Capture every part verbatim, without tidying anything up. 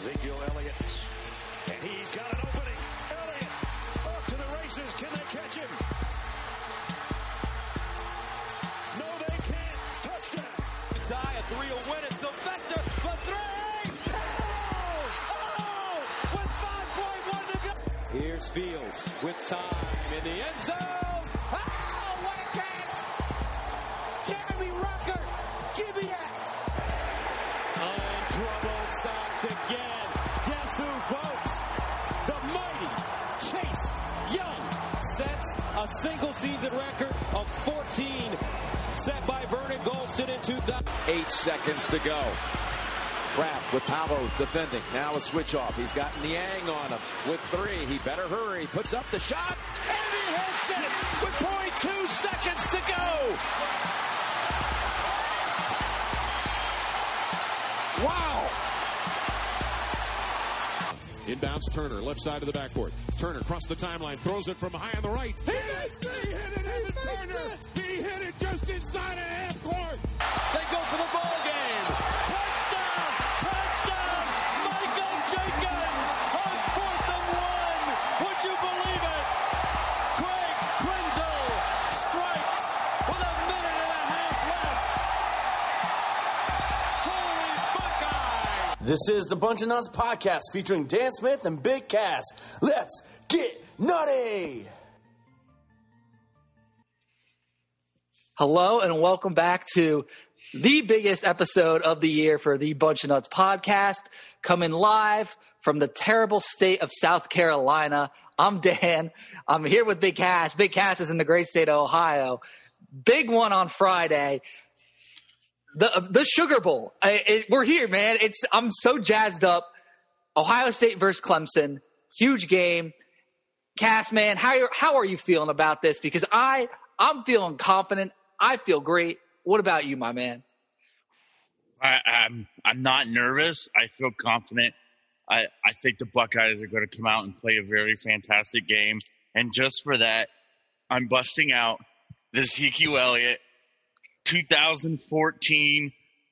Ezekiel Elliott, and he's got an opening. Elliott off to the races. Can they catch him? No, they can't. Touchdown. Tie, a three will win it. Sylvester for three. Oh! Oh! With five point one to go. Here's Fields with time in the end zone. Oh! What a catch! Jeremy Rucker, give me that. Untroubled sacked again. Guess who, folks? The mighty Chase Young sets a single season record of fourteen, set by Vernon Golston in two thousand. Eight seconds to go. Kraft with Paolo defending. Now a switch off. He's got Niang on him with three. He better hurry. Puts up the shot. And he hits it with point two seconds to go. Wow. Inbounds Turner, left side of the backboard. Turner across the timeline, throws it from high on the right. He hit it! He hit it, Evan Turner! He hit it just inside of half court! They go for the ball game. Touchdown! Touchdown! Michael Jenkins on fourth and one. Would you believe it? Greg Krenzel strikes with a minute and a half left. Holy Buckeye! This is the Bunch of Nuts podcast featuring Dan Smith and Big Cass. Let's get nutty! Hello and welcome back to the biggest episode of the year for the Bunch of Nuts podcast, coming live from the terrible state of South Carolina. I'm Dan. I'm here with Big Cass. Big Cass is in the great state of Ohio. Big one on Friday. The the Sugar Bowl. I, it, we're here, man. It's I'm so jazzed up. Ohio State versus Clemson. Huge game. Cass, man, how are, how are you feeling about this? Because I, I'm feeling confident. I feel great. What about you, my man? I, I'm I'm not nervous. I feel confident. I, I think the Buckeyes are going to come out and play a very fantastic game. And just for that, I'm busting out the Ezekiel Elliott two thousand fourteen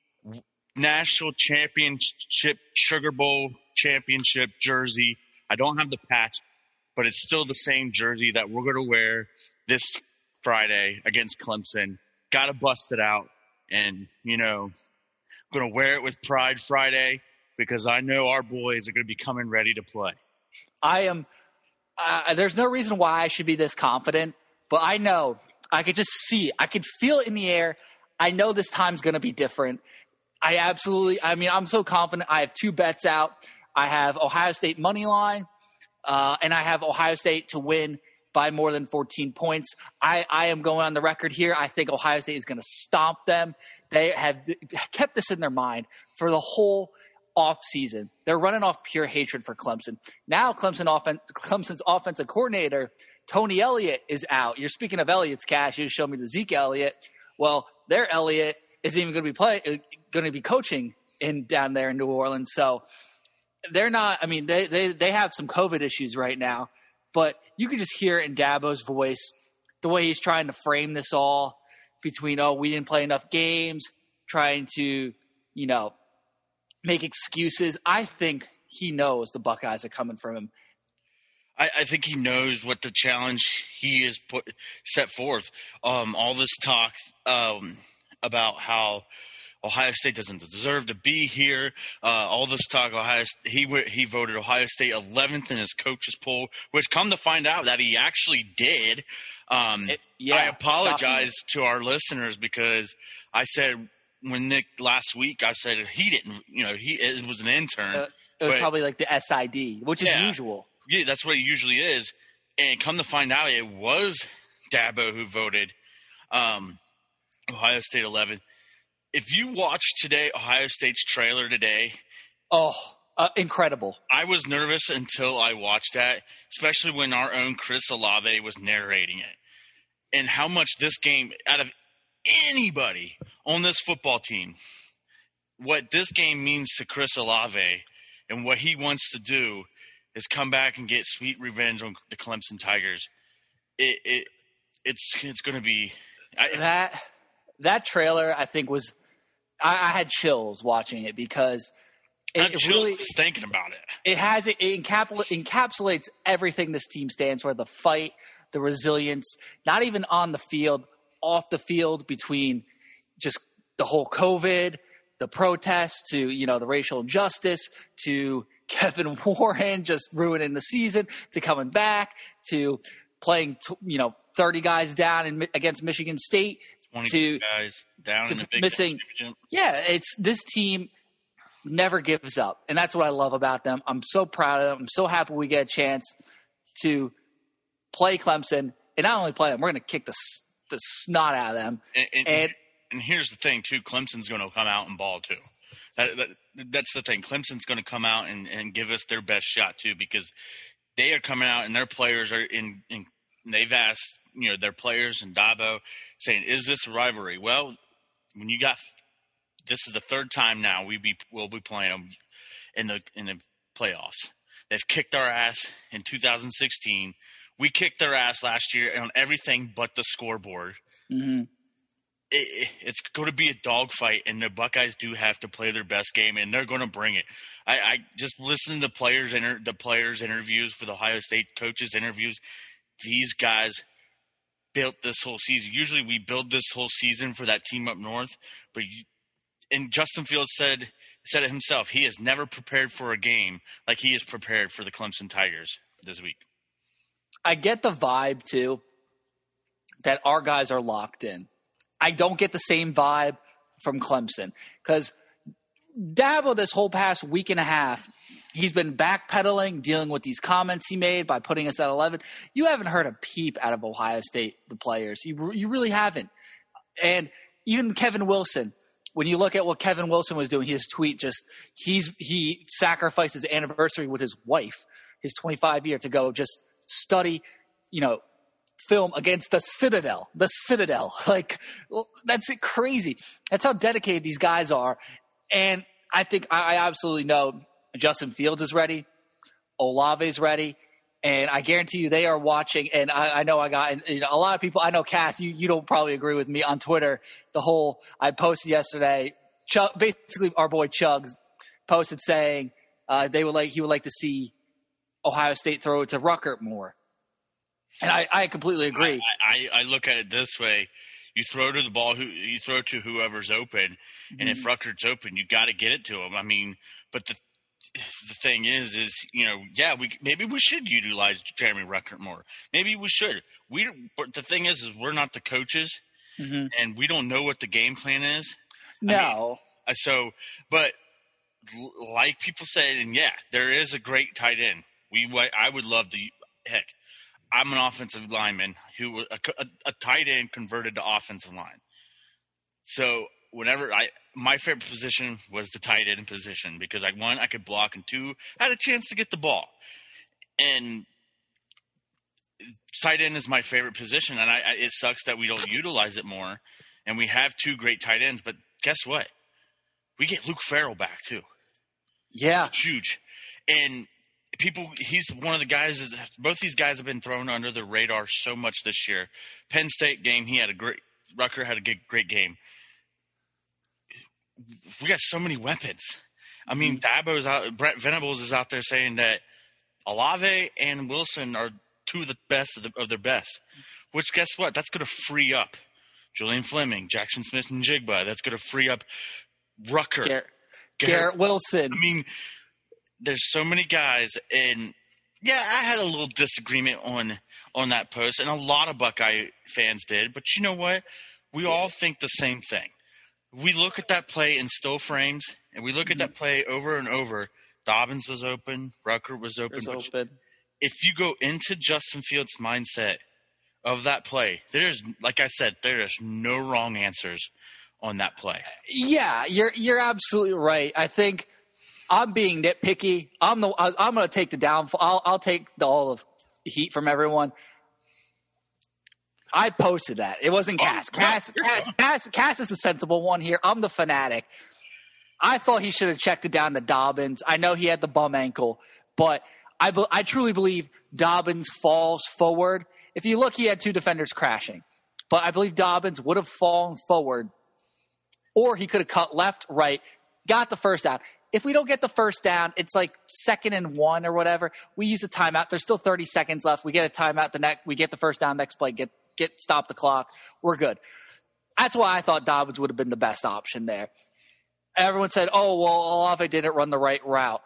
National Championship Sugar Bowl Championship jersey. I don't have the patch, but it's still the same jersey that we're going to wear this Friday against Clemson. Got to bust it out. And, you know, I'm going to wear it with pride Friday because I know our boys are going to be coming ready to play. I am uh, – there's no reason why I should be this confident, but I know – I could just see – I could feel it in the air. I know this time's going to be different. I absolutely – I mean, I'm so confident. I have two bets out. I have Ohio State money line, uh, and I have Ohio State to win by more than fourteen points. I, I am going on the record here. I think Ohio State is going to stomp them. They have kept this in their mind for the whole offseason. They're running off pure hatred for Clemson. Now Clemson offen- Clemson's offensive coordinator, Tony Elliott, is out. You're speaking of Elliott's cash. You showed me the Zeke Elliott. Well, their Elliott isn't even going to be play, going to be coaching in down there in New Orleans. So they're not – I mean, they, they, they have some COVID issues right now. But you can just hear in Dabo's voice the way he's trying to frame this all between, oh, we didn't play enough games, trying to, you know, make excuses. I think he knows the Buckeyes are coming from him. I, I think he knows what the challenge he has put set forth. Um, all this talk um, about how Ohio State doesn't deserve to be here. Uh, all this talk, Ohio he he voted Ohio State eleventh in his coach's poll, which come to find out that he actually did. Um, it, yeah, I apologize to our listeners because I said when Nick last week I said he didn't. You know, he it was an intern. Uh, it was but, probably like the S I D, which is yeah, usual. Yeah, that's what it usually is. And come to find out, it was Dabo who voted um, Ohio State eleventh. If you watch today, Ohio State's trailer today. Oh, uh, incredible. I was nervous until I watched that, especially when our own Chris Olave was narrating it. And how much this game, out of anybody on this football team, what this game means to Chris Olave and what he wants to do is come back and get sweet revenge on the Clemson Tigers. It, it it's it's going to be I, that that trailer. I think was I, I had chills watching it because I'm It chills really just thinking about it. it has it, it encapsula- encapsulates everything this team stands for: the fight, the resilience. Not even on the field, off the field, between just the whole COVID, the protests, to you know the racial injustice, to Kevin Warren just ruining the season, to coming back, to playing t- you know thirty guys down in, against Michigan State, twenty-two to guys down to in the Big missing. Championship. Yeah, it's this team never gives up, and that's what I love about them. I'm so proud of them. I'm so happy we get a chance to play Clemson, and not only play them, we're going to kick the the snot out of them. And, and, And and here's the thing, too. Clemson's going to come out and ball, too. That, that, that's the thing. Clemson's going to come out and, and give us their best shot, too, because they are coming out and their players are in, in – they've asked, you know, their players and Dabo saying, is this a rivalry? Well, when you got – this is the third time now we be, we'll be playing them in the in the playoffs. They've kicked our ass in two thousand sixteen. We kicked their ass last year on everything but the scoreboard. mm-hmm. It, it, it's going to be a dogfight, and the Buckeyes do have to play their best game, and they're going to bring it. I, I just listen to the players inter, the players interviews for the Ohio State coaches interviews. These guys built this whole season. Usually, we build this whole season for that team up north, but you, and Justin Fields said said it himself. He has never prepared for a game like he is prepared for the Clemson Tigers this week. I get the vibe, too, that our guys are locked in. I don't get the same vibe from Clemson because Dabo this whole past week and a half, he's been backpedaling, dealing with these comments he made by putting us at eleven. You haven't heard a peep out of Ohio State, the players. You you really haven't. And even Kevin Wilson, when you look at what Kevin Wilson was doing, his tweet just he's he sacrificed his anniversary with his wife, his twenty-five year, to go just study, you know, film against the Citadel, the Citadel. Like, that's it, crazy. That's how dedicated these guys are. And I think I, I absolutely know Justin Fields is ready. Olave's ready. And I guarantee you they are watching. And I, I know I got you know, a lot of people. I know, Cass, you, you don't probably agree with me on Twitter. The whole I posted yesterday, Chug, basically our boy Chugs posted saying uh, they would like he would like to see Ohio State throw it to Ruckert more. And I, I completely agree. I, I, I look at it this way: you throw to the ball, who you throw to whoever's open, mm-hmm. and if Ruckert's open, you got to get it to him. I mean, but the the thing is, is you know, yeah, we maybe we should utilize Jeremy Ruckert more. Maybe we should. We, but the thing is, is we're not the coaches, mm-hmm. and we don't know what the game plan is. No. I mean, so, but like people said, and yeah, there is a great tight end. We, I would love to. Heck, I'm an offensive lineman who a, a, a tight end converted to offensive line. So whenever I, my favorite position was the tight end position because I one I could block and two I had a chance to get the ball. And tight end is my favorite position, and I, I, it sucks that we don't utilize it more. And we have two great tight ends, but guess what? We get Luke Farrell back too. Yeah, huge. And people, he's one of the guys. Both these guys have been thrown under the radar so much this year. Penn State game, he had a great. Rucker had a good, great game. We got so many weapons. I mean, Dabo's out. Brent Venables is out there saying that Olave and Wilson are two of the best of, the, of their best. Which, guess what? That's going to free up Julian Fleming, Jackson Smith, and Jigba. That's going to free up Rucker, Garrett, Garrett, Garrett Wilson. I mean, there's so many guys, and yeah, I had a little disagreement on on that post, and a lot of Buckeye fans did. But you know what? We all think the same thing. We look at that play in still frames, and we look at that play over and over. Dobbins was open. Rucker was open. Was open. If you go into Justin Fields' mindset of that play, there's, like I said, there is no wrong answers on that play. Yeah, you're you're absolutely right. I think I'm being nitpicky. I'm the I'm going to take the downfall. I'll, I'll take the, all of the heat from everyone. I posted that. It wasn't Cass. Oh, Cass, no, Cass, Cass, Cass is the sensible one here. I'm the fanatic. I thought he should have checked it down to Dobbins. I know he had the bum ankle, but I, be, I truly believe Dobbins falls forward. If you look, he had two defenders crashing. But I believe Dobbins would have fallen forward, or he could have cut left, right, got the first out. if we don't get the first down, it's like second and one or whatever. We use a timeout. There's still thirty seconds left. We get a timeout. The next, we get the first down. Next play, get get stop the clock. We're good. That's why I thought Dobbins would have been the best option there. Everyone said, "Oh well, Olave didn't run the right route."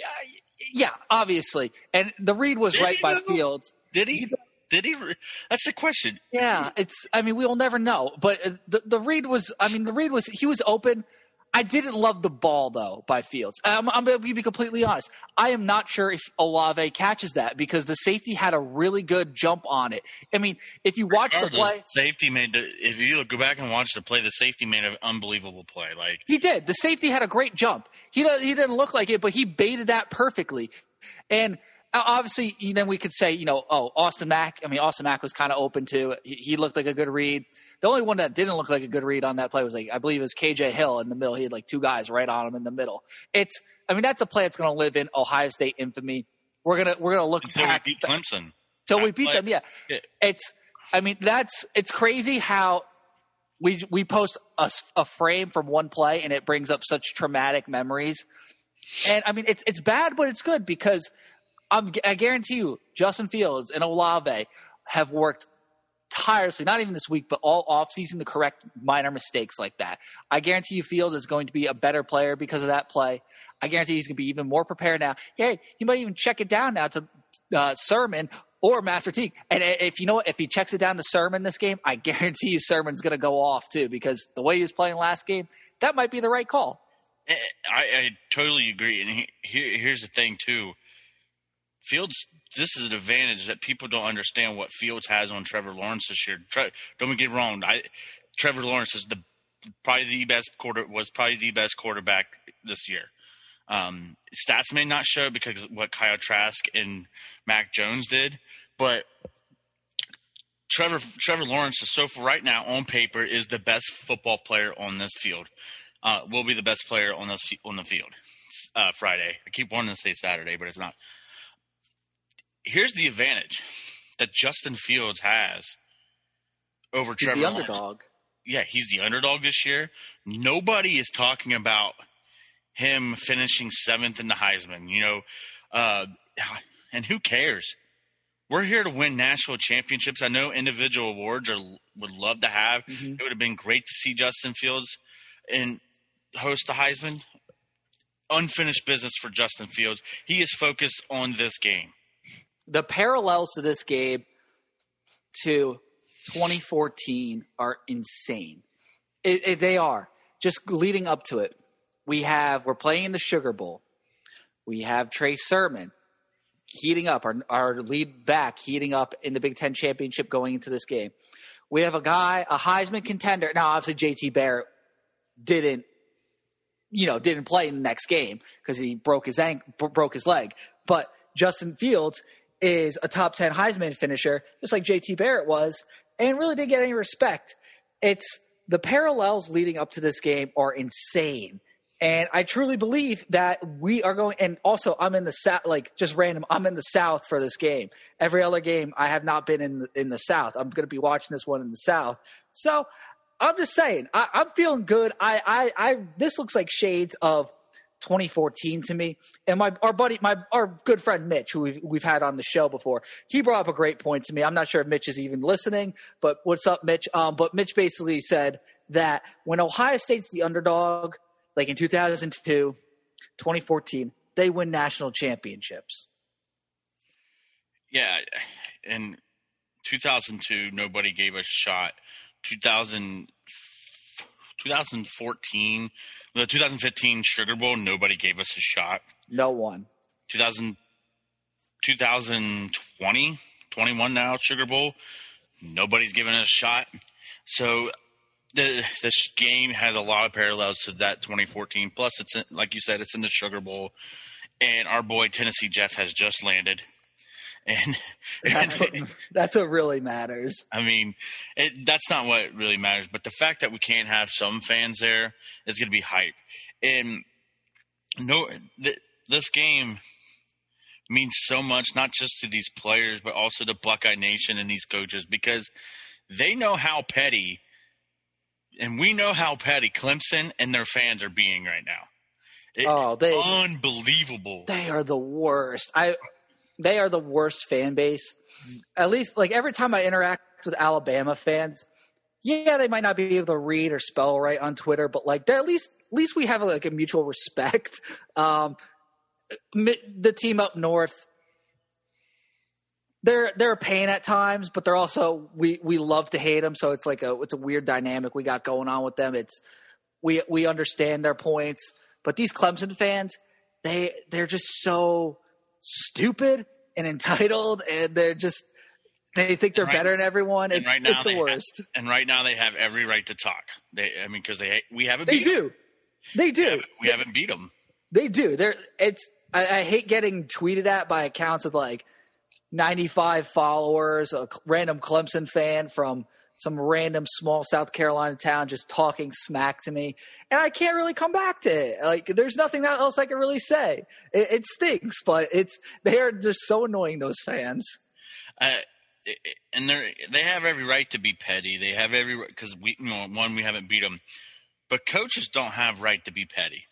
Yeah, obviously, and the read was Did right he by know? Fields. Did he? Did he? That's the question. Yeah, it's. I mean, we will never know. But uh, the the read was. I mean, the read was. He was open. I didn't love the ball though by Fields. I'm, I'm going to be completely honest. I am not sure if Olave catches that because the safety had a really good jump on it. I mean, if you watch the play, safety made. The, if you look, go back and watch the play, the safety made an unbelievable play. Like he did. The safety had a great jump. He he didn't look like it, but he baited that perfectly. And obviously, then we could say, you know, oh, Austin Mack. I mean, Austin Mack was kind of open too. He, he looked like a good read. The only one that didn't look like a good read on that play was, like, I believe it was K J Hill in the middle. He had like two guys right on him in the middle. It's, I mean, that's a play that's going to live in Ohio State infamy. We're gonna we're gonna look until back we beat Clemson. Till we beat play. them. Yeah. yeah, it's. I mean, that's it's crazy how we we post a, a frame from one play and it brings up such traumatic memories. And I mean, it's it's bad, but it's good because I'm, I guarantee you, Justin Fields and Olave have worked tirelessly, not even this week, but all offseason to correct minor mistakes like that. I guarantee you Fields is going to be a better player because of that play. I guarantee he's going to be even more prepared now. Hey, he might even check it down now to uh, Sermon or Master Teague. And if you know what, if he checks it down to Sermon this game, I guarantee you Sermon's going to go off too because the way he was playing last game, that might be the right call. I, I totally agree. And he, here, here's the thing too. Fields, this is an advantage that people don't understand what Fields has on Trevor Lawrence this year. Tre, don't get me wrong. I, Trevor Lawrence is the probably the best quarter was probably the best quarterback this year. Um, stats may not show because of what Kyle Trask and Mac Jones did, but Trevor Trevor Lawrence is so far right now on paper is the best football player on this field. Uh, will be the best player on this on the field uh, Friday. I keep wanting to say Saturday, but it's not. Here's the advantage that Justin Fields has over He's Trevor the Lawrence. underdog. Yeah, he's the underdog this year. Nobody is talking about him finishing seventh in the Heisman, you know, uh, and who cares? We're here to win national championships. I know individual awards are would love to have. Mm-hmm. It would have been great to see Justin Fields and host the Heisman. Unfinished business for Justin Fields. He is focused on this game. The parallels to this game to twenty fourteen are insane. It, it, they are. Just leading up to it, we have we're playing in the Sugar Bowl. We have Trey Sermon heating up, our, our lead back heating up in the Big Ten championship going into this game. We have a guy, a Heisman contender. Now, obviously, J T Barrett didn't, you know, didn't play in the next game because he broke his ankle, broke his leg. But Justin Fields is a top ten Heisman finisher, just like J T Barrett was, and really didn't get any respect. It's the parallels leading up to this game are insane. And I truly believe that we are going – and also I'm in the South – like just random, I'm in the South for this game. Every other game I have not been in the, in the South. I'm going to be watching this one in the South. So I'm just saying, I, I'm feeling good. I, I, I This looks like shades of twenty fourteen to me. And my our buddy, my our good friend Mitch, who we've, we've had on the show before, he brought up a great point to me. I'm not sure if Mitch is even listening, but what's up, Mitch? Um, but Mitch basically said that when Ohio State's the underdog – like in two thousand two, twenty fourteen, they win national championships. Yeah, in two thousand two, nobody gave us a shot. two thousand, twenty fourteen, the two thousand fifteen Sugar Bowl, nobody gave us a shot. No one. two thousand, twenty twenty, twenty-one now, Sugar Bowl, nobody's giving us a shot. So The, this game has a lot of parallels to that twenty fourteen. Plus, it's in, like you said, it's in the Sugar Bowl, and our boy Tennessee Jeff has just landed. And that's what, that's what really matters. I mean, it, that's not what really matters. But the fact that we can't have some fans there is going to be hype. And no, th- this game means so much, not just to these players, but also to Buckeye Nation and these coaches, because they know how petty. And we know how petty Clemson and their fans are being right now. It, oh, they unbelievable. They are the worst. I they are the worst fan base. At least, like, every time I interact with Alabama fans, yeah, they might not be able to read or spell right on Twitter, but like, they're at least at least we have like a mutual respect. Um, the team up north, they're they're a pain at times, but they're also we we love to hate them. So it's like a it's a weird dynamic we got going on with them. It's we we understand their points, but these Clemson fans, they they're just so stupid and entitled, and they're just they think they're right, better than everyone. It's, right it's the worst. Have, and right now they have every right to talk. They, I mean, because they we haven't. They beat do. Them. They do. We haven't, we haven't beat them. They do. They're it's. I, I hate getting tweeted at by accounts of like ninety-five followers, a random Clemson fan from some random small South Carolina town just talking smack to me, and I can't really come back to it. Like, there's nothing else I can really say. It, it stinks, but it's they are just so annoying, those fans. Uh, and they they have every right to be petty. They have every because we you know, one we haven't beat them, but coaches don't have right to be petty.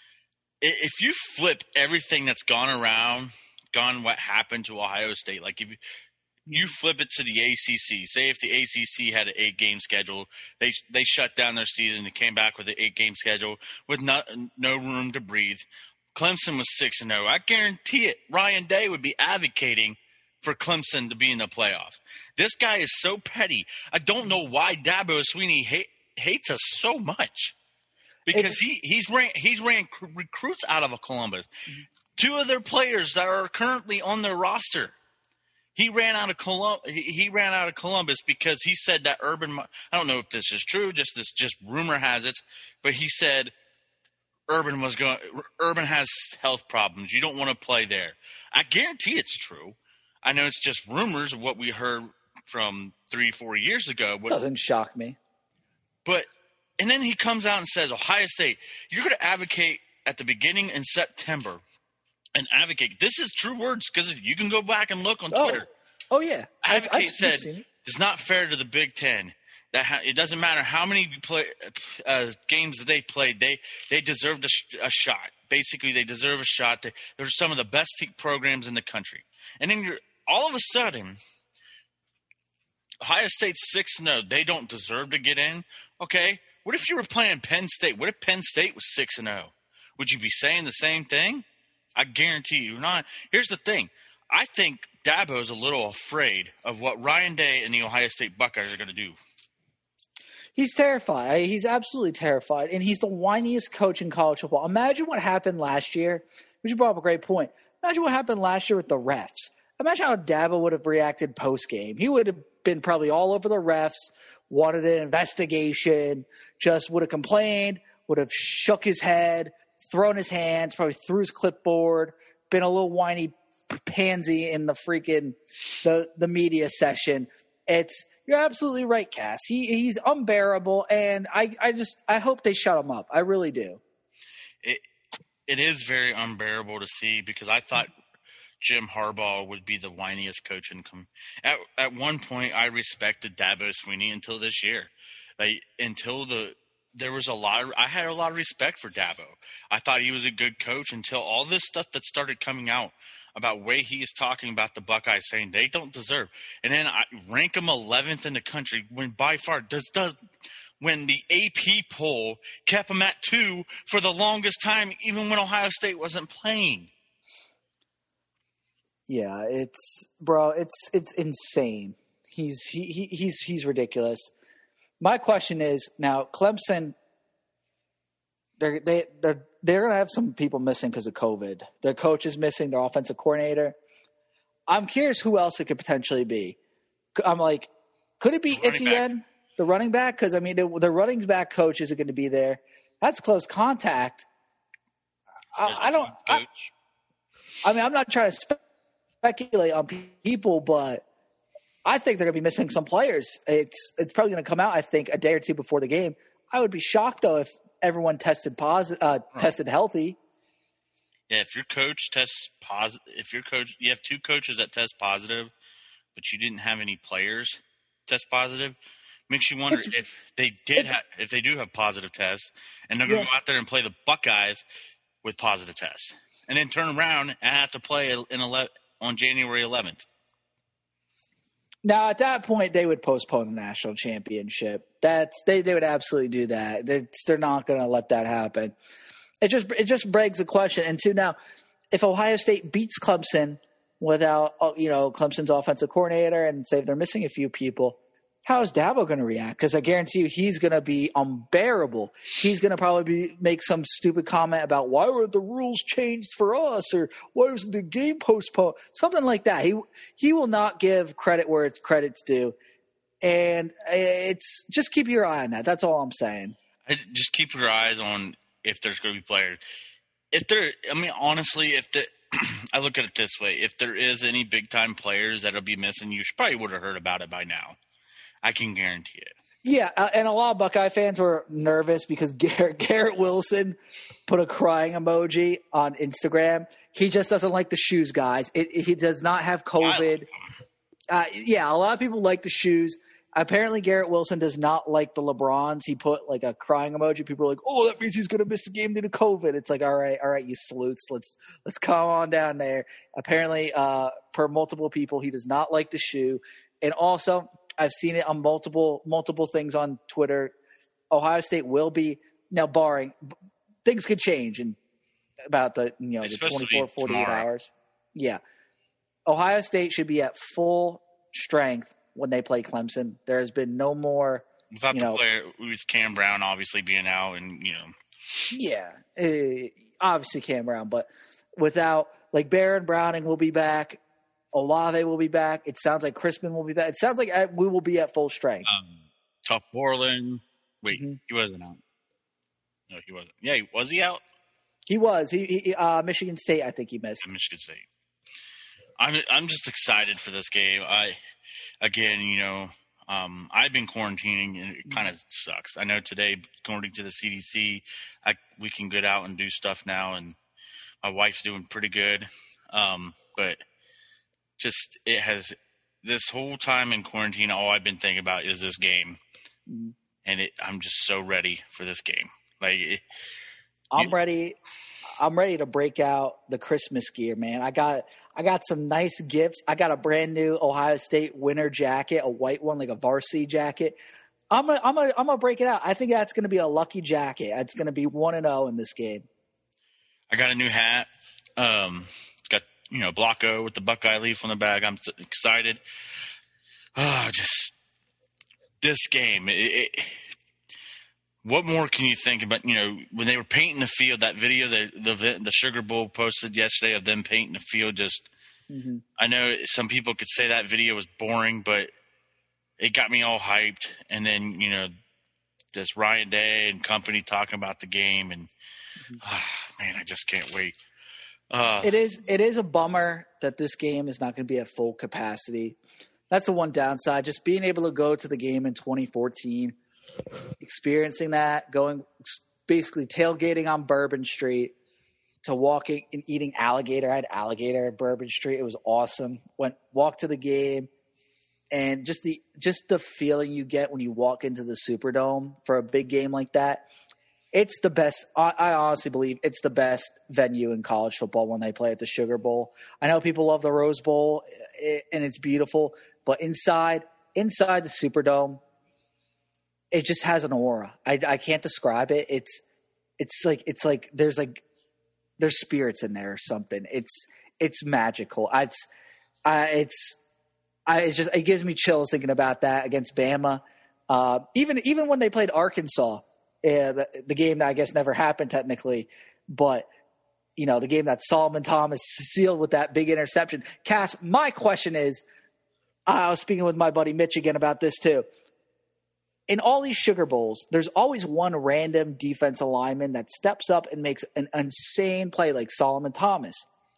If you flip everything that's gone around, gone what happened to Ohio State, like if you, you flip it to the A C C, say if the A C C had an eight-game schedule, they they shut down their season and came back with an eight-game schedule with no, no room to breathe. Clemson was six and oh. I guarantee it, Ryan Day would be advocating for Clemson to be in the playoffs. This guy is so petty. I don't know why Dabo Swinney hate, hates us so much. Because it's, he he's ran he's ran recruits out of Columbus. Mm-hmm. Two of their players that are currently on their roster, he ran out of Colum- he ran out of Columbus because he said that Urban. I don't know if this is true. Just this just rumor has it, but he said Urban was going. Urban has health problems. You don't want to play there. I guarantee it's true. I know it's just rumors of what we heard from three four years ago. But, doesn't shock me. But. And then he comes out and says, Ohio State, you're going to advocate at the beginning in September and advocate. This is true words because you can go back and look on Twitter. Oh, oh yeah. Advocate I've, I've said it. It's not fair to the Big Ten. That ha- it doesn't matter how many play, uh, games that they played. They they deserved a, sh- a shot. Basically, they deserve a shot. They, they're some of the best te- programs in the country. And then you're all of a sudden, Ohio State's six and oh. They don't deserve to get in. Okay. What if you were playing Penn State? What if Penn State was six and oh? Would you be saying the same thing? I guarantee you not. Here's the thing. I think Dabo's a little afraid of what Ryan Day and the Ohio State Buckeyes are going to do. He's terrified. He's absolutely terrified, and he's the whiniest coach in college football. Imagine what happened last year. Which you brought up a great point. Imagine what happened last year with the refs. Imagine how Dabo would have reacted post-game. He would have been probably all over the refs, wanted an investigation, just would have complained, would have shook his head, thrown his hands, probably threw his clipboard, been a little whiny pansy in the freaking the, the media session. It's you're absolutely right, Cass. He he's unbearable, and I, I just I hope they shut him up. I really do. It it is very unbearable to see because I thought Jim Harbaugh would be the whiniest coach in com- at at one point I respected Dabo Swinney until this year. Like until the there was a lot of, I had a lot of respect for Dabo. I thought he was a good coach until all this stuff that started coming out about way he is talking about the Buckeyes saying they don't deserve. And then I rank them eleventh in the country when by far does does when the A P poll kept them at two for the longest time even when Ohio State wasn't playing. Yeah, it's bro, it's it's insane. He's he, he he's he's ridiculous. My question is now Clemson. They're they they're they're gonna have some people missing because of COVID. Their coach is missing. Their offensive coordinator. I'm curious who else it could potentially be. I'm like, could it be Etienne, the running back? Because I mean, the, the running back coach isn't going to be there. That's close contact. I, I don't. I, I mean, I'm not trying to spe- speculate on people, but I think they're going to be missing some players. It's it's probably going to come out, I think, a day or two before the game. I would be shocked though if everyone tested positive, uh, right. tested healthy. Yeah, if your coach tests positive, if your coach, you have two coaches that test positive, but you didn't have any players test positive, makes you wonder it's, if they did have, if they do have positive tests, and they're going to yeah. go out there and play the Buckeyes. with positive tests, and then turn around and have to play in ele- on January eleventh. Now, at that point, they would postpone the national championship. That's they, they would absolutely do that. They're, they're not going to let that happen. It just it just begs the question. And two, now, if Ohio State beats Clemson without, you know, Clemson's offensive coordinator and say they're missing a few people, how is Dabo going to react? Because I guarantee you he's going to be unbearable. He's going to probably be, make some stupid comment about why were the rules changed for us, or why was the game postponed, something like that. He he will not give credit where it's credit's due, and it's just keep your eye on that. That's all I'm saying. I, just keep your eyes on if there's going to be players. If there, I mean, honestly, if the I look at it this way: if there is any big time players that'll be missing, you should, probably would have heard about it by now. I can guarantee it. Yeah, uh, and a lot of Buckeye fans were nervous because Garrett, Garrett Wilson put a crying emoji on Instagram. He just doesn't like the shoes, guys. It, it, he does not have COVID. Uh, yeah, a lot of people like the shoes. Apparently, Garrett Wilson does not like the LeBrons. He put like a crying emoji. People are like, "Oh, that means he's going to miss the game due to COVID." It's like, all right, all right, you salutes. Let's let's come on down there. Apparently, uh, per multiple people, he does not like the shoe, and also. I've seen it on multiple multiple things on Twitter. Ohio State will be now barring things could change in about the you know it's the twenty-four, forty-eight hours. Yeah, Ohio State should be at full strength when they play Clemson. There has been no more without you the know, player with Cam Brown obviously being out, and you know, yeah, uh, obviously Cam Brown, but without like Barron Browning will be back. Olave will be back. It sounds like Crispin will be back. It sounds like we will be at full strength. Um, Tuck Borland. Wait, mm-hmm. he wasn't out. No, he wasn't. Yeah, was he out? He was. He, he uh, Michigan State, I think he missed. Michigan State. I'm I'm just excited for this game. I again, you know, um, I've been quarantining, and it kind of mm-hmm. sucks. I know today, according to the C D C, I, we can get out and do stuff now, and my wife's doing pretty good. Um, but just it has this whole time in quarantine, all I've been thinking about is this game, mm-hmm. and it, I'm just so ready for this game. Like it, I'm you, ready. I'm ready to break out the Christmas gear, man. I got I got some nice gifts. I got a brand new Ohio State winter jacket, a white one, like a varsity jacket. I'm gonna I'm gonna I'm gonna break it out. I think that's gonna be a lucky jacket. It's gonna be one and zero in this game. I got a new hat. Um, You know, Blocko with the Buckeye leaf on the back. I'm excited. Oh, just this game. It, it, what more can you think about? You know, when they were painting the field, that video that the the Sugar Bowl posted yesterday of them painting the field. Just, mm-hmm. I know some people could say that video was boring, but it got me all hyped. And then you know, this Ryan Day and company talking about the game, and mm-hmm. oh, man, I just can't wait. Uh, it is it is a bummer that this game is not going to be at full capacity. That's the one downside. Just being able to go to the game in twenty fourteen, experiencing that, going basically tailgating on Bourbon Street to walking and eating alligator. I had alligator at Bourbon Street. It was awesome. Went walked to the game, and just the just the feeling you get when you walk into the Superdome for a big game like that. It's the best. I honestly believe it's the best venue in college football when they play at the Sugar Bowl. I know people love the Rose Bowl, and it's beautiful, but inside, inside the Superdome, it just has an aura. I, I can't describe it. It's, it's like it's like there's like there's spirits in there or something. It's it's magical. It's, uh, it's, I it's just it gives me chills thinking about that against Bama. Uh, even even when they played Arkansas. Yeah, the, the game that I guess never happened technically, but you know, the game that Solomon Thomas sealed with that big interception. Cass, my question is, I was speaking with my buddy Mitch again about this too. In all these Sugar Bowls, there's always one random defensive lineman that steps up and makes an insane play like Solomon Thomas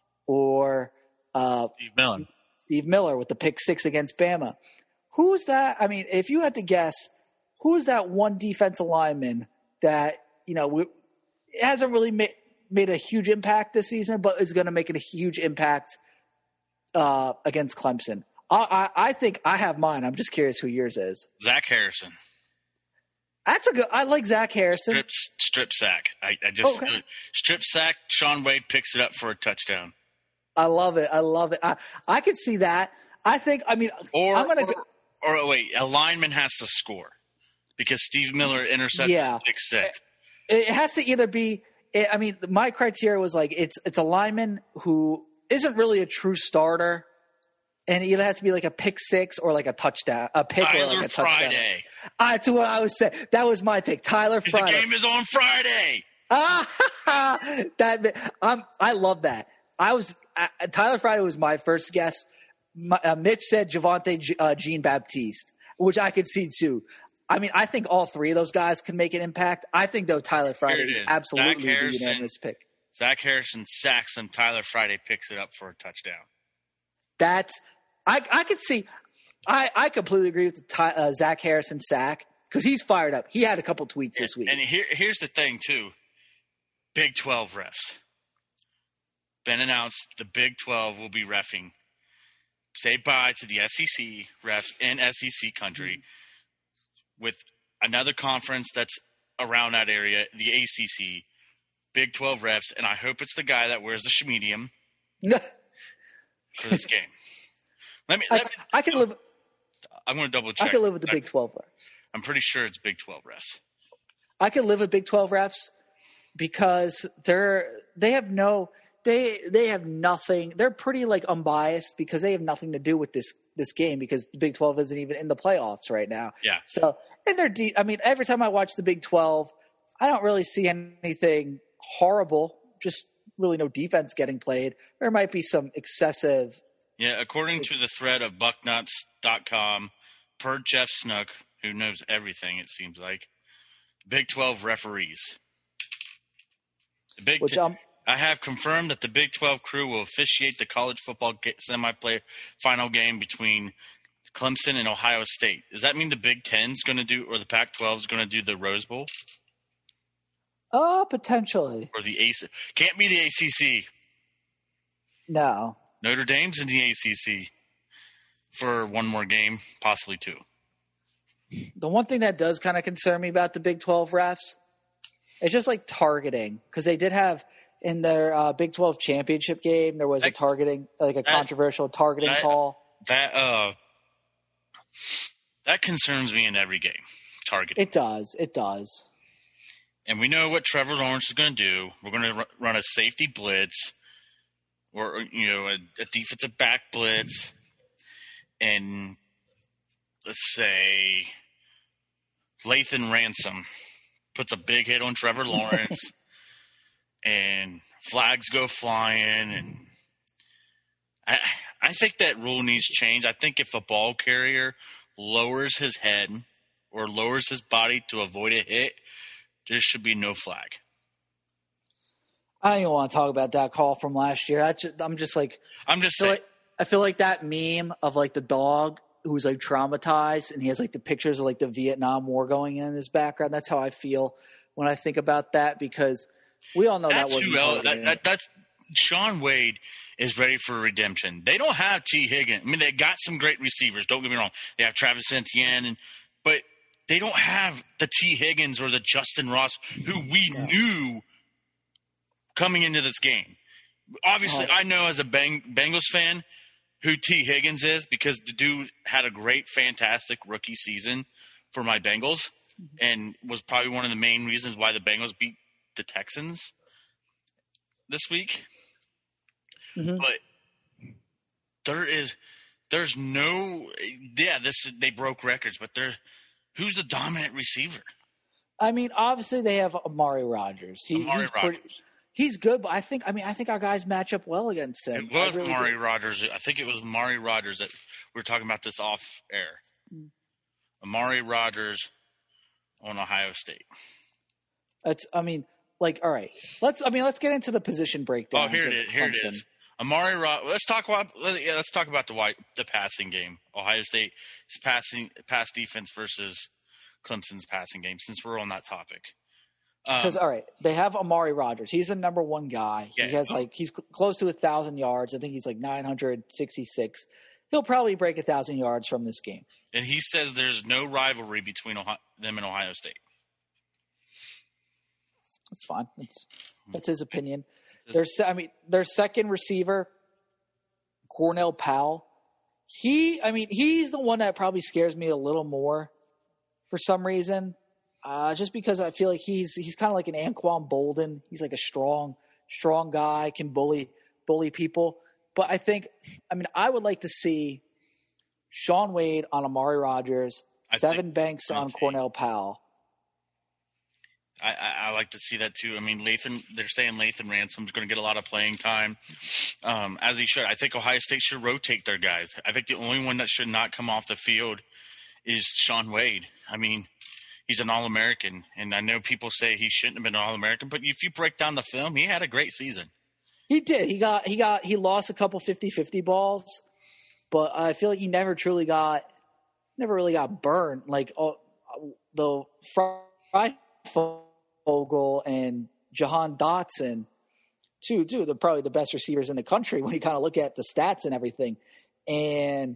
or uh, Steve Miller. Steve Miller with the pick six against Bama. Who's that? I mean, if you had to guess, who's that one defensive lineman that, you know, we, it hasn't really made, made a huge impact this season, but is going to make it a huge impact uh, against Clemson? I, I, I think I have mine. I'm just curious who yours is. Zach Harrison. That's a good. I like Zach Harrison. Strip, strip sack. I, I just Okay. feel it. Strip sack. Shaun Wade picks it up for a touchdown. I love it. I love it. I I could see that. I think. I mean, Or, I'm gonna or, go. or oh, wait, a lineman has to score because Steve Miller intercepted Yeah. the big set. It has to either be. I mean, my criteria was like it's it's a lineman who isn't really a true starter, and it either has to be like a pick six or like a touchdown, a pick or Tyler like a touchdown. Friday. Ah, that's what I was saying. That was my pick, Tyler Because the Friday. game is on Friday. Ah, that um, I love that. I was uh, Tyler Friday was my first guess. My, uh, Mitch said Javonte G- uh, Jean Baptiste, which I could see too. I mean, I think all three of those guys can make an impact. I think though Tyler Friday Here it is is. absolutely Zach the Harrison. unanimous pick. Zach Harrison sacks and Tyler Friday picks it up for a touchdown. That's I I could see. I I completely agree with the Ty, uh, Zach Harrison sack because he's fired up. He had a couple tweets this week. And here, here's the thing, too. Big twelve refs. Been announced the Big twelve will be reffing. Say bye to the S E C refs in S E C country with another conference that's around that area, the A C C. Big twelve refs, and I hope it's the guy that wears the shemedium for this game. Let me. I, Let me I can live. I'm going to double check. I can live with the Big twelve refs. I'm pretty sure it's Big twelve refs. I can live with Big twelve refs because they're they have no they they have nothing. They're pretty like unbiased because they have nothing to do with this this game because the Big twelve isn't even in the playoffs right now. Yeah. So and they're de- I mean, every time I watch the Big twelve, I don't really see anything horrible. Just really no defense getting played. There might be some excessive. Yeah, according to the thread of bucknuts dot com, per Jeff Snook, who knows everything, it seems like, Big twelve referees. The Big Which T- um, I have confirmed that the Big twelve crew will officiate the college football ga- semi-play final game between Clemson and Ohio State. Does that mean the Big Ten's going to do, or the Pac twelve is going to do the Rose Bowl? oh, potentially Or the A C C? Can't be the A C C. no. Notre Dame's in the A C C for one more game, possibly two. The one thing that does kind of concern me about the Big twelve refs, it's just like targeting because they did have in their uh, Big twelve championship game there was a That- targeting like a that- controversial targeting that- call. That uh, that concerns me in every game. Targeting, It does, it does. and we know what Trevor Lawrence is going to do. We're going to run a safety blitz, or you know, a, a defensive back blitz, and let's say Lathan Ransom puts a big hit on Trevor Lawrence, and flags go flying, and I I think that rule needs change. I think if a ball carrier lowers his head or lowers his body to avoid a hit, there should be no flag. I don't even want to talk about that call from last year. I just, I'm just like, I'm just I feel saying. like I feel like that meme of like the dog who's like traumatized and he has like the pictures of like the Vietnam War going in his background. That's how I feel when I think about that because we all know That's that wasn't who else, targeting. that, that, that's Shaun Wade is ready for redemption. They don't have T. Higgins. I mean, they got some great receivers. Don't get me wrong. They have Travis Etienne, and but they don't have the T. Higgins or the Justin Ross who we Yeah. knew coming into this game. Obviously, Oh. I know as a Beng- Bengals fan who T. Higgins is because the dude had a great, fantastic rookie season for my Bengals and was probably one of the main reasons why the Bengals beat the Texans this week. Mhm. But there is, there's no, yeah, this they broke records, but there, who's the dominant receiver? I mean, obviously they have Amari Rodgers. He, Amari he's pretty, Rodgers. he's good, but I think I mean I think our guys match up well against him. It was I really Amari do. Rodgers. I think it was Amari Rodgers that we were talking about this off air. Amari Rodgers on Ohio State. It's I mean, like, all right, let's I mean let's get into the position breakdown. Oh, here it is. Here it is. Amari Rod. Let's talk about yeah. Let's talk about the white the passing game. Ohio State's passing pass defense versus Clemson's passing game. Since we're on that topic, Because um, all right, they have Amari Rodgers. He's the number one guy. Yeah. He has like he's cl- close to a thousand yards. I think he's like nine hundred sixty-six. He'll probably break a thousand yards from this game. and he says there's no rivalry between Ohio, them and Ohio State. That's fine. That's that's his opinion. There's, I mean, their second receiver, Cornell Powell. He, I mean, he's the one that probably scares me a little more for some reason. Uh, just because I feel like he's he's kind of like an Anquan Bolden. He's like a strong, strong guy, can bully bully people. But I think, I mean, I would like to see Shaun Wade on Amari Rodgers, I Seven Banks on okay. Cornell Powell. I, I, I like to see that too. I mean, Lathan, they're saying Lathan Ransom's going to get a lot of playing time, um, as he should. I think Ohio State should rotate their guys. I think the only one that should not come off the field is Shaun Wade. I mean, he's an All-American, and I know people say he shouldn't have been an All-American, but if you break down the film, he had a great season. He did. He got he got he lost a couple fifty-fifty balls, but I feel like he never truly got never really got burned. Like uh, the Fry Fogel and Jahan Dotson, two, two, they're probably the best receivers in the country when you kind of look at the stats and everything. And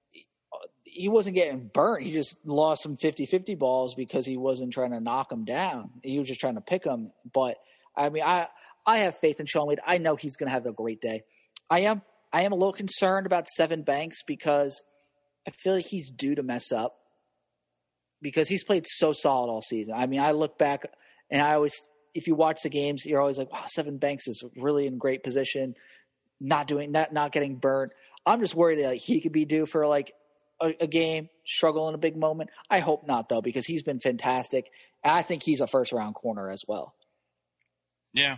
he wasn't getting burnt. He just lost some fifty-fifty balls because he wasn't trying to knock them down. He was just trying to pick them. But, I mean, I I have faith in Shaun Wade. I know he's going to have a great day. I am I am a little concerned about Seven Banks because I feel like he's due to mess up because he's played so solid all season. I mean, I look back – and I always, if you watch the games, you're always like, wow, Seven Banks is really in great position, not doing that, not getting burnt. I'm just worried that like, he could be due for like a, a game, struggle in a big moment. I hope not, though, because he's been fantastic. And I think he's a first-round corner as well. Yeah.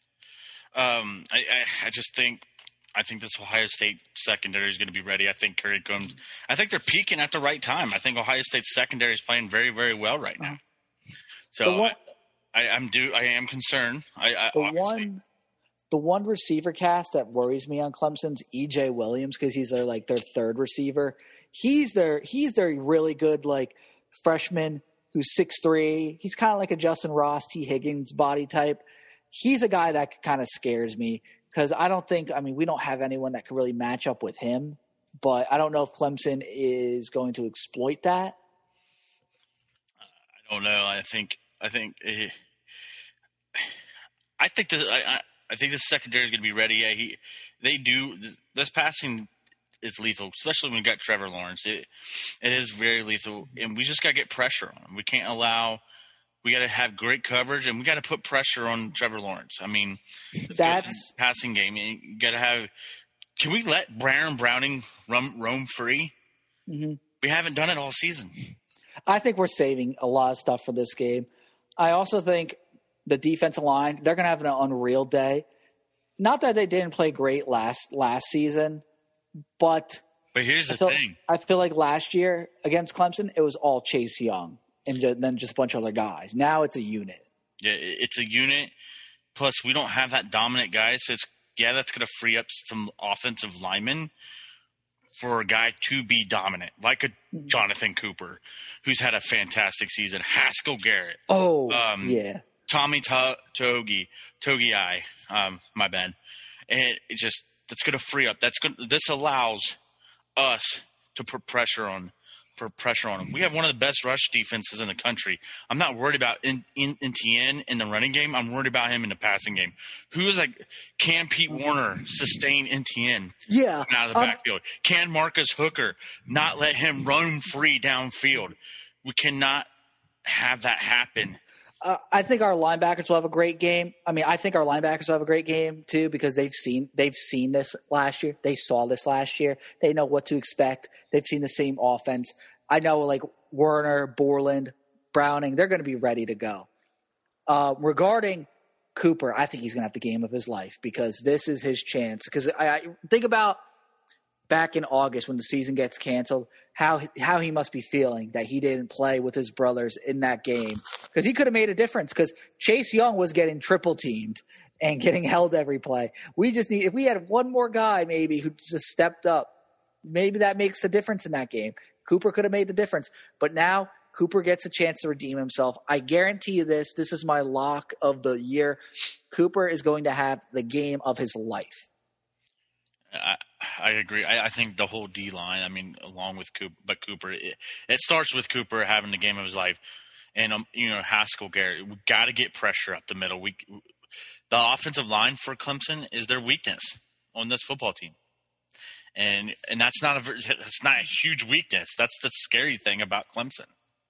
Um, I, I, I just think I think this Ohio State secondary is going to be ready. I think Curry comes – I think they're peaking at the right time. I think Ohio State's secondary is playing very, very well right now. So – I, I'm due. I am concerned. I, I the one, the one receiver cast that worries me on Clemson's E J Williams because he's their like their third receiver. He's their he's their really good like freshman who's six three. He's kind of like a Justin Ross, T Higgins body type. He's a guy that kind of scares me because I don't think. I mean, we don't have anyone that can really match up with him. But I don't know if Clemson is going to exploit that. I don't know. I think. I think uh, I think the I, I think the secondary is going to be ready. Yeah, he they do this passing is lethal, especially when we got Trevor Lawrence. It it is very lethal, and we just got to get pressure on him. We can't allow. We got to have great coverage, and we got to put pressure on Trevor Lawrence. I mean, that's passing game. You got to have. Can we let Baron Browning roam, roam free? Mm-hmm. We haven't done it all season. I think we're saving a lot of stuff for this game. I also think the defensive line, they're going to have an unreal day. Not that they didn't play great last last season, but but here's the I feel, thing. I feel like last year against Clemson, it was all Chase Young and just, then just a bunch of other guys. Now it's a unit. Yeah, it's a unit. Plus, we don't have that dominant guy. So, it's, yeah, that's going to free up some offensive linemen for a guy to be dominant, like a Jonathan Cooper, who's had a fantastic season. Haskell Garrett. Oh, um, yeah. Tommy to- Togi, Togiai, um, my bad. And it just that's going to free up. That's going. This allows us to put pressure on, for pressure on them. We have one of the best rush defenses in the country. I'm not worried about in, in, N T N in the running game. I'm worried about him in the passing game. Who's like, can Pete Warner sustain N T N yeah, out of the um, backfield? Can Marcus Hooker not let him roam free downfield? We cannot have that happen. Uh, I think our linebackers will have a great game. I mean, I think our linebackers will have a great game too because they've seen they've seen this last year. They saw this last year. They know what to expect. They've seen the same offense. I know like Werner, Borland, Browning, they're going to be ready to go. Uh, regarding Cooper, I think he's going to have the game of his life because this is his chance. Because I, I think about back in August when the season gets canceled, how how he must be feeling that he didn't play with his brothers in that game because he could have made a difference because Chase Young was getting triple teamed and getting held every play. We just need – if we had one more guy maybe who just stepped up, maybe that makes a difference in that game. Cooper could have made the difference. But now Cooper gets a chance to redeem himself. I guarantee you this. This is my lock of the year. Cooper is going to have the game of his life. I, I agree. I, I think the whole D line, I mean, along with Cooper, but Cooper, it, it starts with Cooper having the game of his life. and um, you know Haskell, Garrett. We got to get pressure up the middle. We the offensive line for Clemson is their weakness on this football team, and and that's not a it's not a huge weakness. That's the scary thing about Clemson.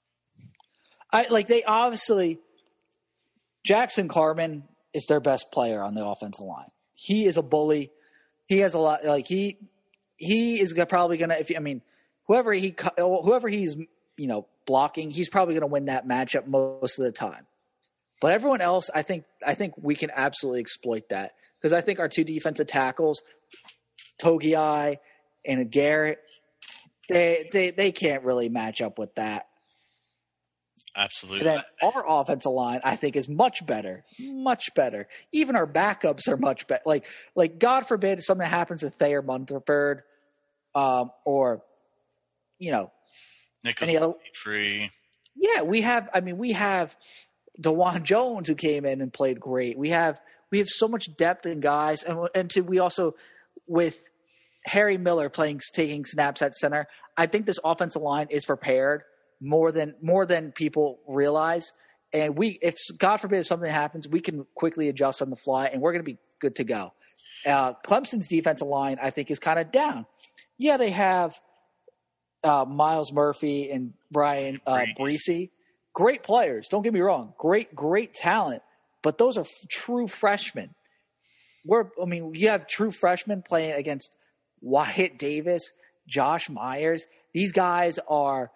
I like they obviously Jackson Carman is their best player on the offensive line. He is a bully. He has a lot like he he is probably gonna if I mean whoever he whoever he's you know blocking, he's probably gonna win that matchup most of the time. But everyone else, I think I think we can absolutely exploit that because I think our two defensive tackles, Togiai and Garrett, they they they can't really match up with that. Absolutely. And then our offensive line, I think, is much better, much better. Even our backups are much better. Like, like God forbid something happens to Thayer Munford, um, or you know, Nicholas Free. Yeah, we have. I mean, we have DeJuan Jones who came in and played great. We have we have so much depth in guys, and and to, we also with Harry Miller playing taking snaps at center. I think this offensive line is prepared. More than more than people realize, and we if God forbid if something happens, we can quickly adjust on the fly, and we're going to be good to go. Uh, Clemson's defensive line, I think, is kind of down. Yeah, they have uh, Miles Murphy and Brian uh, Breesy, great players. Don't get me wrong, great great talent, but those are f- true freshmen. We're I mean, you have true freshmen playing against Wyatt Davis, Josh Myers. These guys are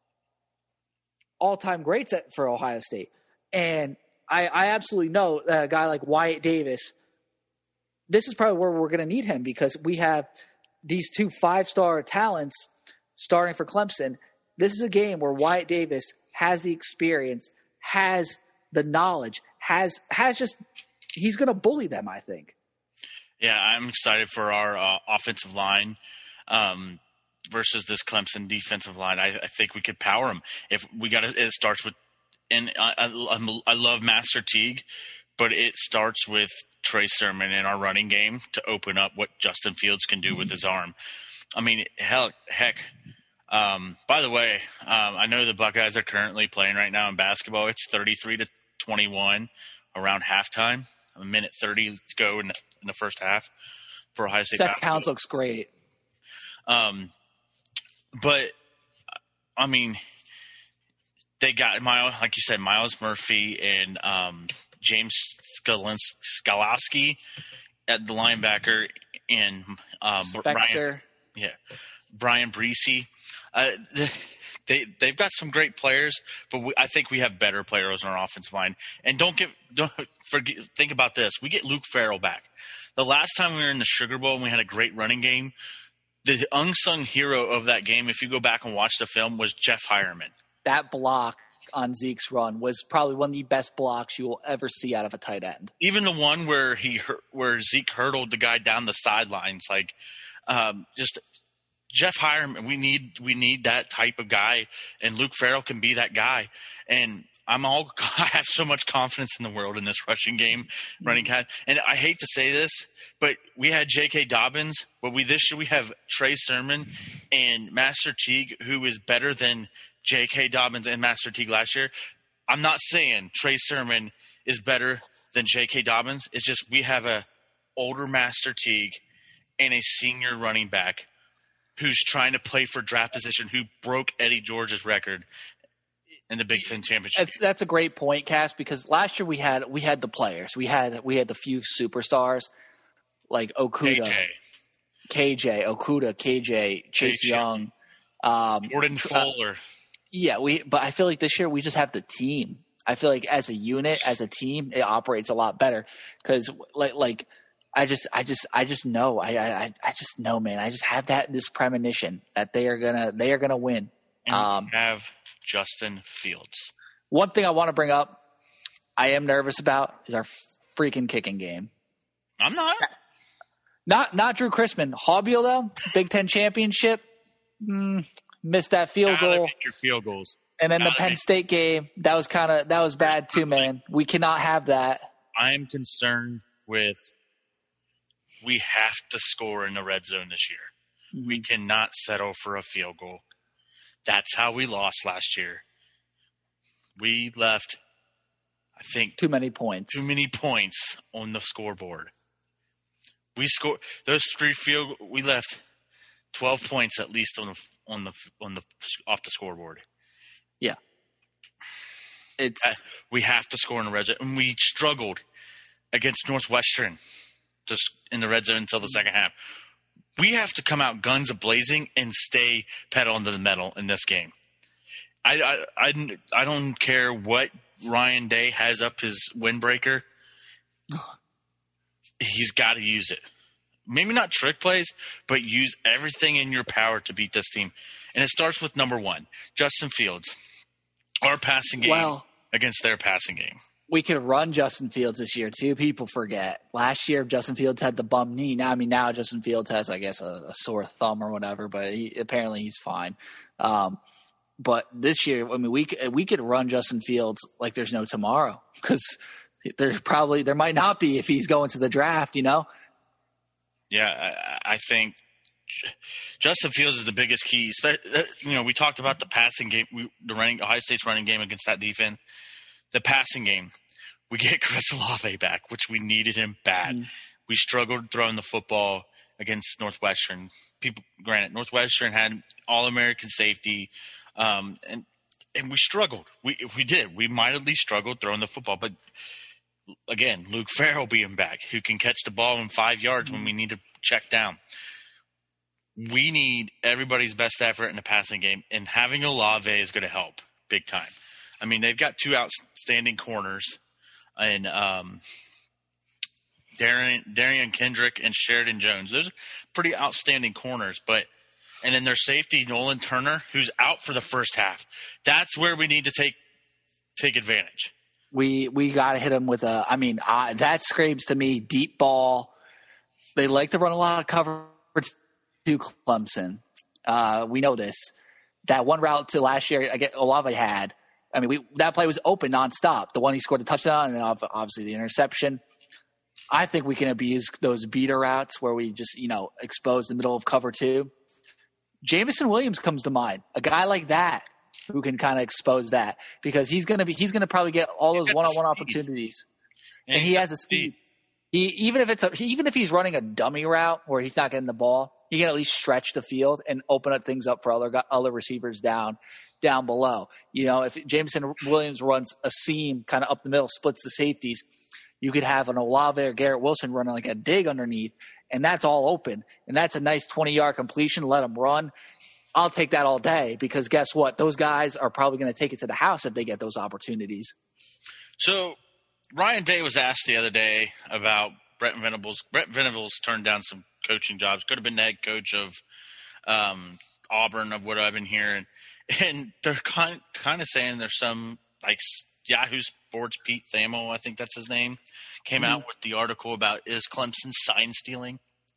all-time greats at, for Ohio State. And I, I absolutely know that a guy like Wyatt Davis, this is probably where we're going to need him because we have these two five-star talents starting for Clemson. This is a game where Wyatt Davis has the experience, has the knowledge, has has just – he's going to bully them, I think. Yeah, I'm excited for our uh, offensive line. Um versus this Clemson defensive line. I, I think we could power them. If we got it starts with, and I, I, I love Master Teague, but it starts with Trey Sermon in our running game to open up what Justin Fields can do with his arm. I mean, hell, heck. Um, by the way, um, I know the Buckeyes are currently playing right now in basketball. It's thirty-three to twenty-one around halftime. A minute thirty to go in the, in the first half for Ohio State. Seth Counts looks great. Um, But, I mean, they got Miles, like you said, Miles Murphy and um, James Skalowski at the linebacker, and um, Brian, yeah, Brian Breesy. Uh, they they've got some great players, but we, I think we have better players on our offensive line. And don't get don't forget. Think about this: we get Luke Farrell back. The last time we were in the Sugar Bowl and we had a great running game. The unsung hero of that game, if you go back and watch the film, was Jeff Hireman. That block on Zeke's run was probably one of the best blocks you will ever see out of a tight end. Even the one where he where Zeke hurdled the guy down the sidelines, like um, just Jeff Hireman. We need we need that type of guy, and Luke Farrell can be that guy. And I'm all I have so much confidence in the world in this rushing game, running cat. And I hate to say this, but we had J K. Dobbins. But we this year we have Trey Sermon and Master Teague, who is better than J K. Dobbins and Master Teague last year. I'm not saying Trey Sermon is better than J K. Dobbins. It's just we have a older Master Teague and a senior running back who's trying to play for draft position, who broke Eddie George's record in the Big Ten championship. That's, that's a great point, Cass, because last year we had we had the players, we had we had the few superstars like Okudah, K J, K J Okudah, K J, Chase Chase Young, um, Jordan Fuller. Uh, yeah, we. But I feel like this year we just have the team. I feel like as a unit, as a team, it operates a lot better because like like I just I just I just know I I I just know, man. I just have that this premonition that they are gonna they are gonna win. And um, we have Justin Fields. One thing I want to bring up, I am nervous about, is our freaking kicking game. I'm not. Not not Drew Chrisman. Hobbiel, though, Big Ten championship, mm, missed that field Gotta goal. Make your field goals. And then Gotta the Penn make- State game, that was kind of that was bad too, man. We cannot have that. I am concerned with we have to score in the red zone this year. Mm-hmm. We cannot settle for a field goal. That's how we lost last year. We left, I think, Too many points. too many points on the scoreboard. We scored those three field. We left twelve points at least on the on the on the off the scoreboard. Yeah, it's Uh, we have to score in the red zone, and we struggled against Northwestern just in the red zone until the second half. We have to come out guns a-blazing and stay pedal into the metal in this game. I, I, I, I don't care what Ryan Day has up his windbreaker. He's got to use it. Maybe not trick plays, but use everything in your power to beat this team. And it starts with number one, Justin Fields. Our passing game well, against their passing game. we could run Justin Fields this year too. People forget. Last year, Justin Fields had the bum knee. Now, I mean, now Justin Fields has, I guess, a, a sore thumb or whatever, but he, apparently he's fine. Um, but this year, I mean, we we could run Justin Fields like there's no tomorrow because there probably there might not be if he's going to the draft. You know. Yeah, I, I think Justin Fields is the biggest key. You know, we talked about the passing game, we, the running Ohio State's running game against that defense. The passing game, we get Chris Olave back, which we needed him bad. Mm. We struggled throwing the football against Northwestern. People, granted, Northwestern had All-American safety, um, and and we struggled. We we did. We mightily struggled throwing the football, but again, Luke Farrell being back, who can catch the ball in five yards mm. when we need to check down. We need everybody's best effort in the passing game, and having Olave is going to help big time. I mean, they've got two outstanding corners, and um, Darian, Darian Kendrick and Sheridan Jones. Those are pretty outstanding corners, but and then their safety, Nolan Turner, who's out for the first half. That's where we need to take take advantage. We we got to hit them with a – I mean, uh, that screams to me deep ball. They like to run a lot of coverage to Clemson. Uh, we know this. That one route to last year, I get Olave had – I mean, we, that play was open nonstop. The one he scored a touchdown and then obviously the interception. I think we can abuse those beater routes where we just, you know, expose the middle of cover two. Jameson Williams comes to mind. A guy like that who can kind of expose that because he's going to be, he's going to probably get all those one-on-one opportunities. And, and he has a speed. He, even if it's a, even if he's running a dummy route where he's not getting the ball, he can at least stretch the field and open up things up for other other receivers down. down below. You know, if Jameson Williams runs a seam kind of up the middle, splits the safeties, you could have an Olave or Garrett Wilson running like a dig underneath, and that's all open. And that's a nice twenty-yard completion. Let them run. I'll take that all day because guess what? Those guys are probably going to take it to the house if they get those opportunities. So Ryan Day was asked the other day about Brent Venables. Brent Venables turned down some coaching jobs. Could have been the head coach of um, Auburn, of what I've been hearing. And they're kind kind of saying there's some, like, Yahoo Sports, Pete Thamel, I think that's his name, came mm-hmm. out with the article about is Clemson sign stealing?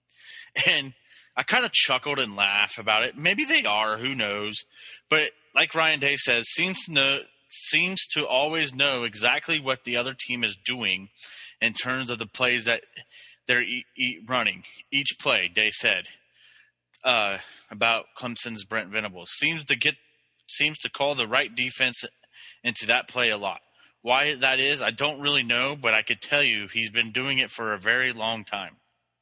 And I kind of chuckled and laughed about it. Maybe they are, who knows? But like Ryan Day says, seems to know, seems to always know exactly what the other team is doing in terms of the plays that they're e- e- running. Each play, Day said, uh, about Clemson's Brent Venables. Seems to get seems to call the right defense into that play a lot. Why that is, I don't really know, but I could tell you he's been doing it for a very long time.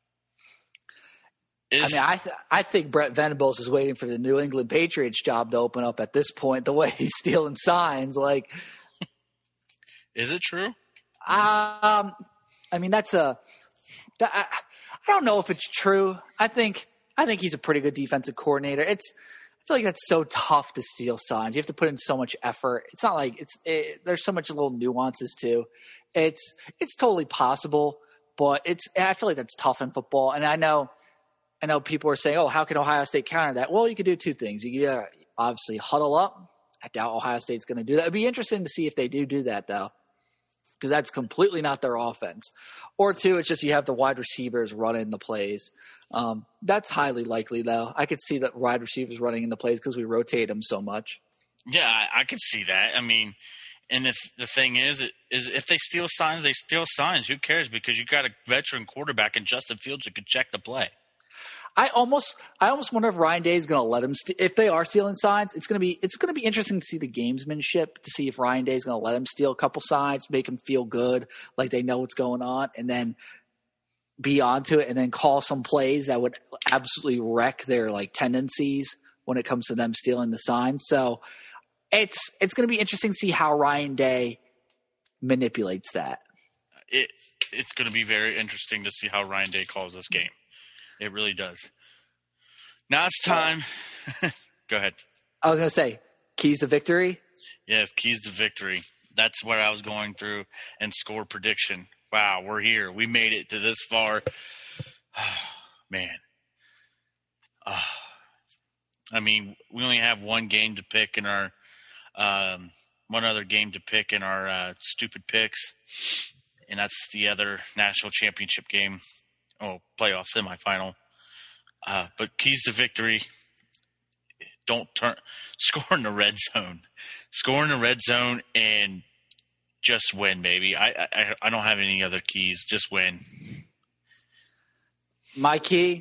Is, I mean, I th- I think Brent Venables is waiting for the New England Patriots job to open up at this point, the way he's stealing signs. Like, is it true? Um, I mean, that's a that, – I, I don't know if it's true. I think I think he's a pretty good defensive coordinator. It's – I feel like that's so tough to steal signs. You have to put in so much effort. It's not like it's it, there's so much little nuances too. It's it's totally possible, but it's I feel like that's tough in football. And I know I know people are saying, "Oh, how can Ohio State counter that?" Well, you could do two things. You could obviously huddle up. I doubt Ohio State's going to do that. It'd be interesting to see if they do do that though, because that's completely not their offense. Or two, it's just you have the wide receivers running the plays. Um, that's highly likely, though. I could see that wide receivers running in the plays because we rotate them so much. Yeah, I, I could see that. I mean, and if the thing is, is if they steal signs, they steal signs. Who cares? Because you got a veteran quarterback in Justin Fields who could check the play. I almost, I almost wonder if Ryan Day is going to let him. St- if they are stealing signs, it's going to be, it's going to be interesting to see the gamesmanship, to see if Ryan Day is going to let him steal a couple signs, make him feel good, like they know what's going on, and then be onto it, and then call some plays that would absolutely wreck their like tendencies when it comes to them stealing the signs. So it's it's going to be interesting to see how Ryan Day manipulates that. It it's going to be very interesting to see how Ryan Day calls this game. It really does. Now it's time. Go ahead. I was going to say, keys to victory? Yes, keys to victory. That's what I was going through. And score prediction. Wow, we're here. We made it to this far. Man. Uh, I mean, we only have one game to pick in our um, – one other game to pick in our uh, stupid picks, and that's the other national championship game. Oh, playoff semifinal. Uh, but keys to victory, don't turn score in the red zone. Score in the red zone and just win, baby. I, I I don't have any other keys. Just win. My key?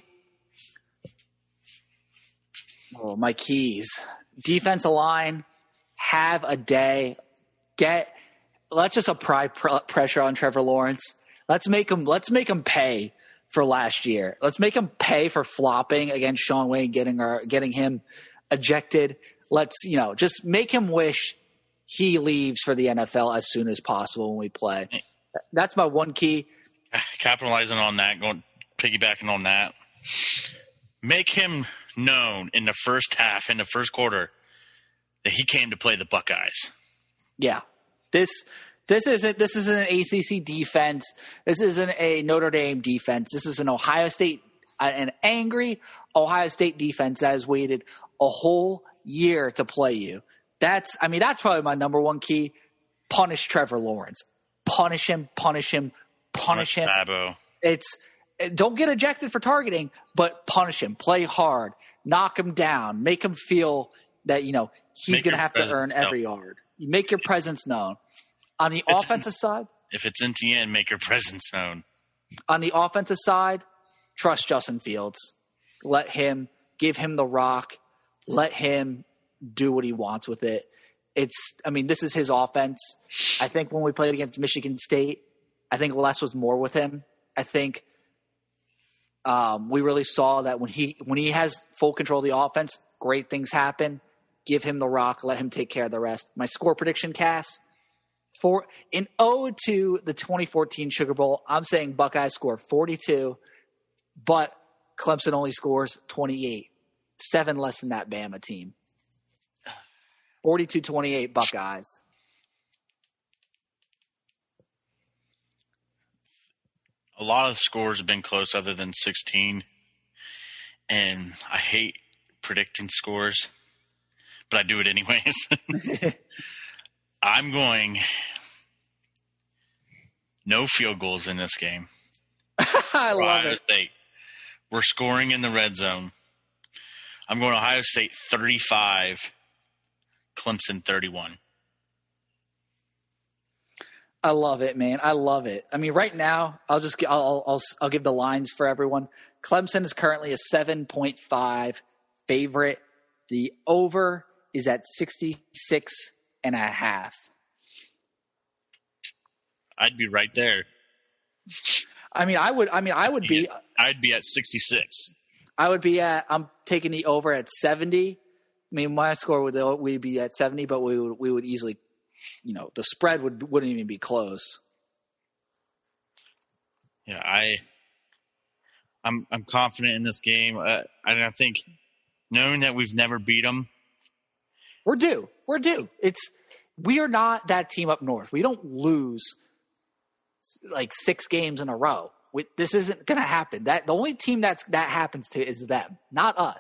Oh, my keys. Defensive line, have a day. Get let's just apply pr- pressure on Trevor Lawrence. Let's make him let's make him pay for last year. Let's make him pay for flopping against Sean Wayne, getting our, getting him ejected. Let's, you know, just make him wish he leaves for the N F L as soon as possible when we play. That's my one key. Capitalizing on that, going piggybacking on that. Make him known in the first half, in the first quarter, that he came to play the Buckeyes. Yeah. This This isn't this isn't an A C C defense. This isn't a Notre Dame defense. This is an Ohio State, an angry Ohio State defense that has waited a whole year to play you. That's I mean that's probably my number one key. Punish Trevor Lawrence. Punish him. Punish him. Punish him. Babo. It's don't get ejected for targeting, but punish him. Play hard. Knock him down. Make him feel that you know he's going to have to earn every yard. You make your presence known. On the It's, offensive side, if it's N T N, make your presence known. On the offensive side, trust Justin Fields. Let him give him the rock. Let him do what he wants with it. It's, I mean, this is his offense. I think when we played against Michigan State, I think less was more with him. I think um, we really saw that when he when he has full control of the offense, great things happen. Give him the rock. Let him take care of the rest. My score prediction, Cass. For in ode to the twenty fourteen Sugar Bowl, I'm saying Buckeyes score forty-two, but Clemson only scores twenty-eight. Seven less than that Bama team. forty-two twenty-eight Buckeyes. A lot of scores have been close other than sixteen, and I hate predicting scores, but I do it anyways. I'm going no field goals in this game. I love Ohio it. State. We're scoring in the red zone. I'm going Ohio State thirty-five, Clemson thirty-one. I love it, man. I love it. I mean, right now, I'll just I'll I'll I'll give the lines for everyone. Clemson is currently a seven point five favorite. The over is at sixty-six and a half. I'd be right there. I mean, I would. I mean, I would be. I'd be at sixty-six. I would be at. I'm taking the over at seventy. I mean, my score would we'd be at seventy, but we would we would easily, you know, the spread would wouldn't even be close. Yeah, I. I'm I'm confident in this game, uh, and I think knowing that we've never beat them. We're due. We're due. It's we are not that team up north. We don't lose like six games in a row. We, this isn't going to happen. That the only team that's that happens to is them, not us.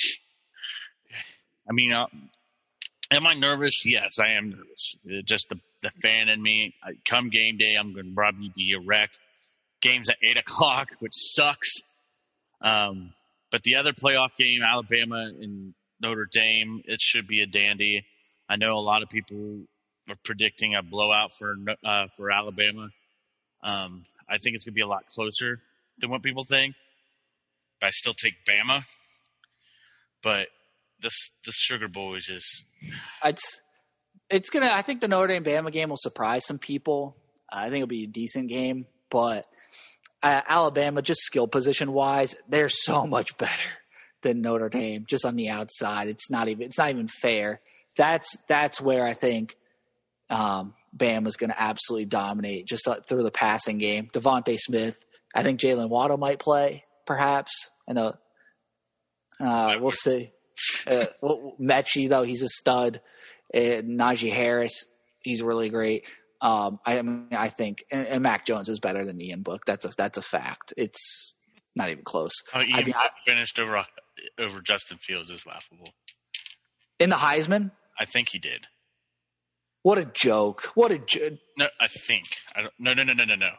I mean, uh, am I nervous? Yes, I am nervous. Uh, just the the fan in me. I, come game day, I'm going to probably be a wreck. Game's at eight o'clock, which sucks. Um, but the other playoff game, Alabama and Notre Dame, it should be a dandy. I know a lot of people are predicting a blowout for uh, for Alabama. Um, I think it's going to be a lot closer than what people think. I still take Bama. But this this Sugar Bowl is just it's it's gonna. I think the Notre Dame Bama game will surprise some people. I think it'll be a decent game, but uh, Alabama, just skill position wise, they're so much better than Notre Dame. Just on the outside, it's not even it's not even fair. That's that's where I think um, Bama's going to absolutely dominate just through the passing game. Devontae Smith, I think Jalen Waddle might play, perhaps. I know. Uh, we'll see. Uh, well, Mechie, though, he's a stud. Uh, Najee Harris, he's really great. Um, I, I mean, I think, and, and Mac Jones is better than Ian Book. That's a that's a fact. It's not even close. Oh, Ian I mean, Book I, finished over over Justin Fields is laughable. In the Heisman, I think he did. What a joke! What a joke! No, I think. I don't. No, no, no, no, no, no.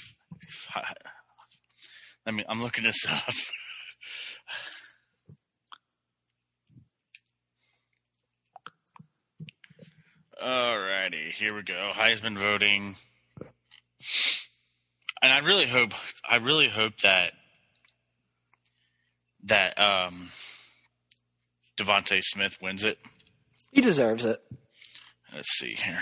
Let me. I'm looking this up. Alrighty, here we go. Heisman voting, and I really hope, I really hope that that um, Devontae Smith wins it. He deserves it. Let's see here.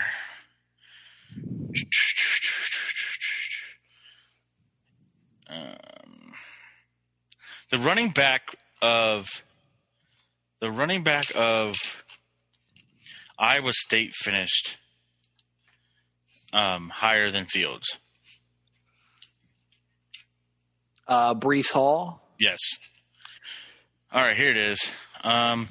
Um, the running back of the running back of. Iowa State finished um, higher than Fields. Uh, Breece Hall? Yes. All right, here it is. Um,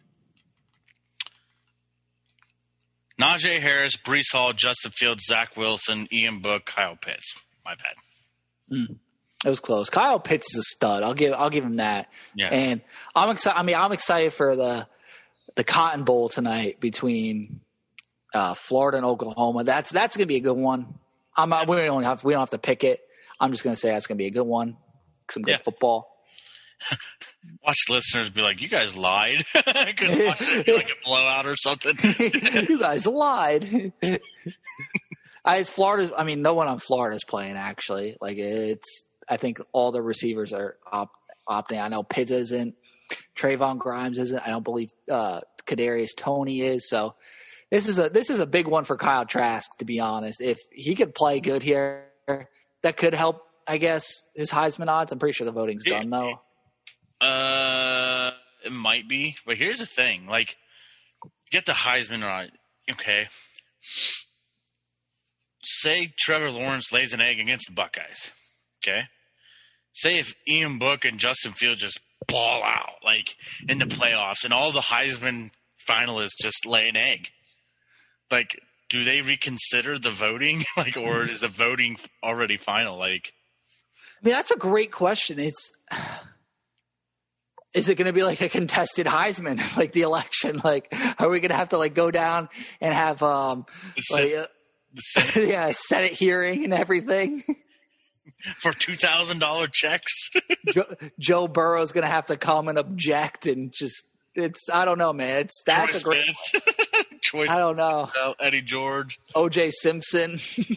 Najee Harris, Breece Hall, Justin Fields, Zach Wilson, Ian Book, Kyle Pitts. My bad. Mm, it was close. Kyle Pitts is a stud. I'll give I'll give him that. Yeah. And I'm excited. I mean, I'm excited for the the Cotton Bowl tonight between uh, Florida and Oklahoma. That's that's gonna be a good one. I'm not, we don't have we don't have to pick it. I'm just gonna say that's gonna be a good one. Some good Yeah. football. Watch listeners be like, "You guys lied," because watch it be like a blowout or something. You guys lied. I Florida's. I mean, no one on Florida's playing actually. Like it's. I think all the receivers are op, opting. I know Pitts isn't. Trayvon Grimes isn't. I don't believe uh, Kadarius Toney is. So this is a this is a big one for Kyle Trask. To be honest, if he could play good here, that could help. I guess his Heisman odds. I'm pretty sure the voting's done though. Uh, it might be, but here's the thing: like, get the Heisman right. Okay. Say Trevor Lawrence lays an egg against the Buckeyes. Okay. Say if Ian Book and Justin Fields just ball out like in the playoffs and all the Heisman finalists just lay an egg. Like, do they reconsider the voting? Like, or is the voting already final? Like, I mean, that's a great question. It's is it going to be like a contested Heisman, like the election? Like, are we going to have to like go down and have um, like, uh, the Senate yeah, Senate hearing and everything? for two thousand dollar checks. Joe, Joe Burrow's going to have to come and object and just it's I don't know, man. It's that's Troy a great. Smith. Troy I don't know. Smith, Eddie George, O J Simpson.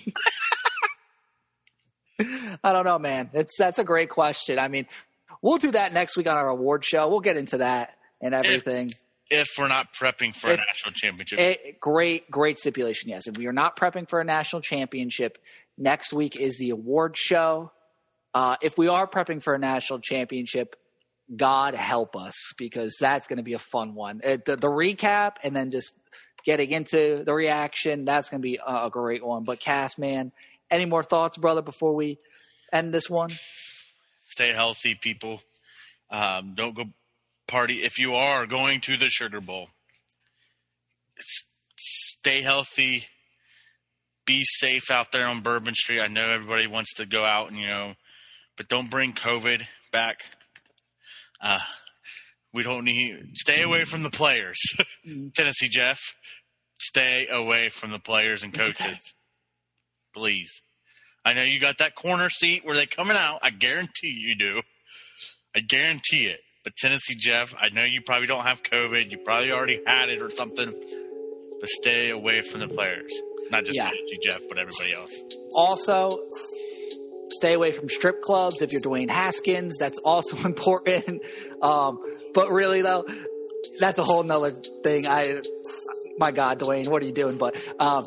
I don't know, man. It's that's a great question. I mean, we'll do that next week on our award show. We'll get into that and everything. If, if we're not prepping for If, a national championship. A, great, great stipulation, yes. If we are not prepping for a national championship, next week is the award show. Uh, if we are prepping for a national championship, God help us, because that's going to be a fun one. Uh, the, the recap and then just getting into the reaction, that's going to be a, a great one. But Cass, man, any more thoughts, brother, before we end this one? Stay healthy, people. Um, don't go party. If you are going to the Sugar Bowl, s- stay healthy. Be safe out there on Bourbon Street. I know everybody wants to go out and, you know, but don't bring COVID back. Uh, we don't need – stay away from the players. Tennessee Jeff, stay away from the players and coaches. Please. I know you got that corner seat where they're coming out. I guarantee you do. I guarantee it. But Tennessee Jeff, I know you probably don't have COVID. You probably already had it or something. But stay away from the players. Not just Yeah. Tennessee Jeff, but everybody else. Also, Stay away from strip clubs if you're Dwayne Haskins. That's also important. Um, but really, though, that's a whole nother thing. I, my God, Dwayne, what are you doing? But um,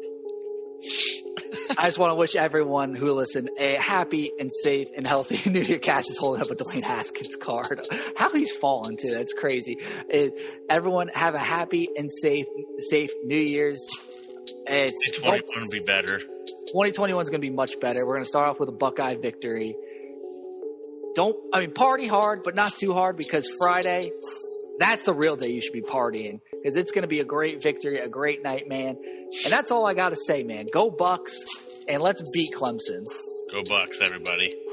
I just want to wish everyone who listened a happy and safe and healthy New Year. Cass is holding up a Dwayne Haskins card. How he's fallen to, that's crazy. It, everyone have a happy and safe, safe New Year's. It's twenty twenty-one will be better. twenty twenty-one is going to be much better. We're going to start off with a Buckeye victory. Don't, I mean, party hard, but not too hard, because Friday, that's the real day you should be partying, because it's going to be a great victory, a great night, man. And that's all I got to say, man. Go Bucks, and let's beat Clemson. Go Bucks, everybody.